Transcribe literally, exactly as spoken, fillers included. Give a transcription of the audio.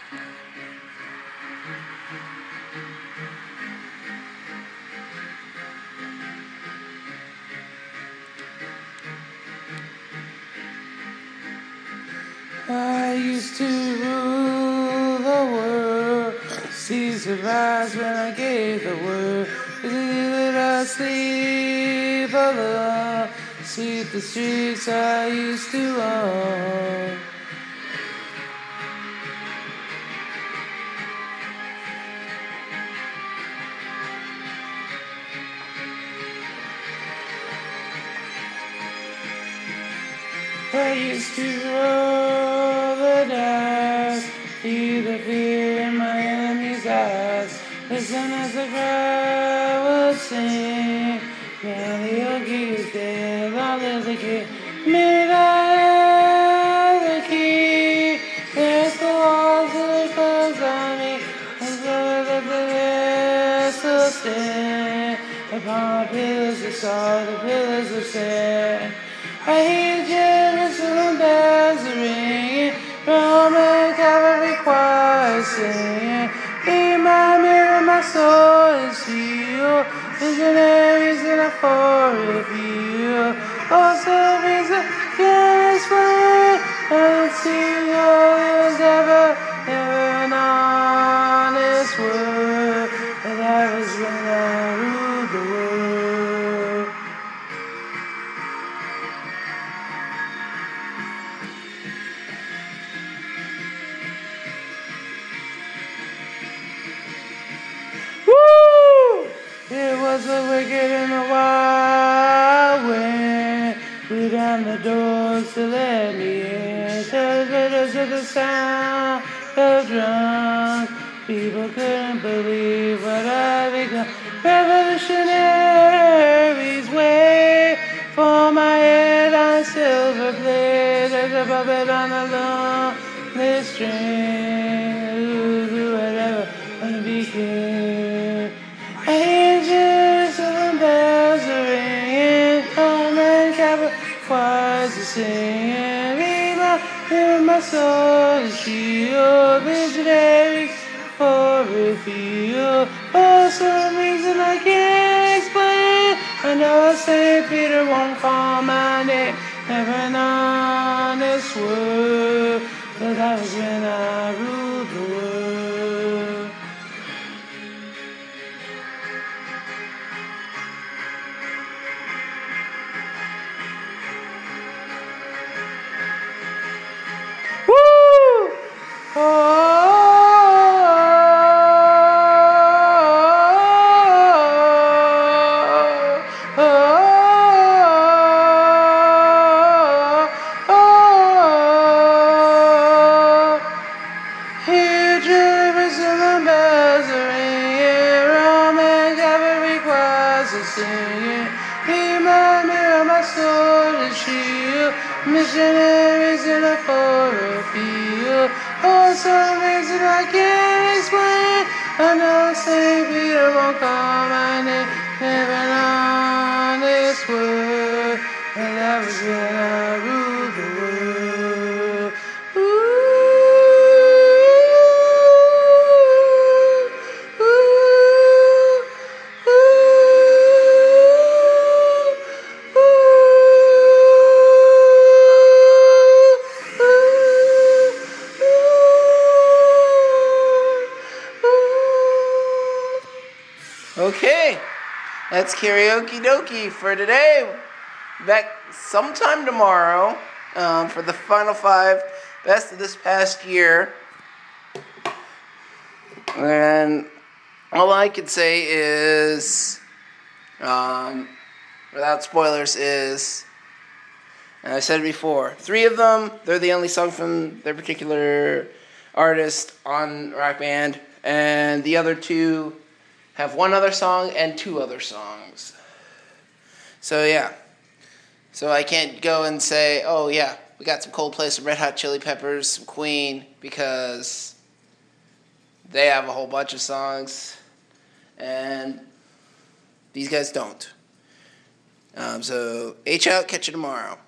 I used to rule the world. Caesar rise when I gave the word. Did I sleep alone? See the streets I used to own. I used to roll the dice, see the fear in my enemy's eyes. Listen as the crowd would sing. Now the yogi is dead, long live the king. Made I have the key. There's the walls that close on me, and so that the vessel stand. Upon the pillars of salt, the pillars of sand. I hear Jerusalem bells ringing, Roman cavalry choir singing. Be my mirror, my soul is healed. Visionaries in a forest field. Also reason can explain. I see all is ever, never an honest word. And that was when I ruled the world. Woo! It was the wicked and the wild wind. Blew down the doors to let me in. Televisions of the sound of drums. People couldn't believe what I become. Revolutionaries wait for my head on silver plate. There's a puppet on a lonely string. Ooh, whatever wanna be king. I hear Jerusalem bells are ringing, Roman Catholic choirs are singing. Read my, hear my soul is shield, visionaries for reveal. For some reason I can't explain, I know Saint Peter won't call my name. Never an honest word, but that was when I ruled the world. Woo! Oh! Here Jerusalem bells are ringing, Roman cavalry choirs are singing. Be my mirror, my sword and shield, missionaries in a foreign field. For some reason I can't explain, I know Saint Peter won't call my name. Never an honest word, and that was when I ruled the world. Okay, that's karaoke dokie for today. Back sometime tomorrow um, for the final five best of this past year. And all I can say is, um, without spoilers, is, and I said it before, three of them, they're the only song from their particular artist on Rock Band, and the other two have one other song and two other songs. So yeah. So I can't go and say, oh yeah, we got some Coldplay, some Red Hot Chili Peppers, some Queen, because they have a whole bunch of songs, and these guys don't. Um, so H out, catch you tomorrow.